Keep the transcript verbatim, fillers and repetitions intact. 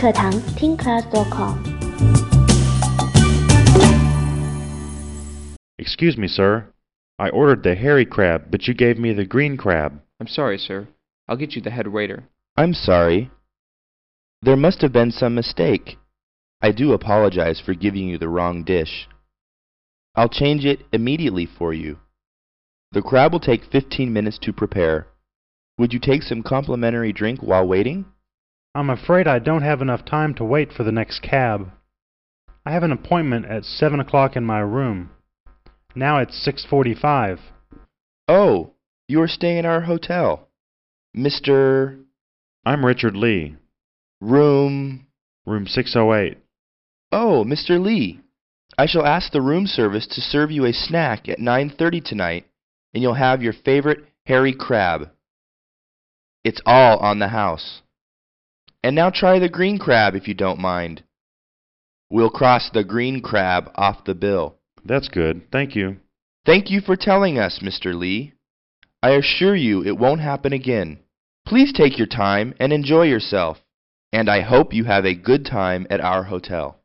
课堂听 class dot com。 Excuse me, sir. I ordered the hairy crab, but you gave me the green crab. I'm sorry, sir. I'll get you the head waiter. I'm sorry. There must have been some mistake. I do apologize for giving you the wrong dish. I'll change it immediately for you. The crab will take fifteen minutes to prepare. Would you take some complimentary drink while waiting? I'm afraid I don't have enough time to wait for the next cab. I have an appointment at seven o'clock in my room. Now it's six forty-five. Oh, you are staying in our hotel. Mister I'm Richard Lee. Room... Room six oh eight. Oh, Mister Lee. I shall ask the room service to serve you a snack at nine thirty tonight, and you'll have your favorite hairy crab. It's all on the house. And now try the green crab if you don't mind. We'll cross the green crab off the bill. That's good. Thank you. Thank you for telling us, Mister Lee. I assure you it won't happen again. Please take your time and enjoy yourself, and I hope you have a good time at our hotel.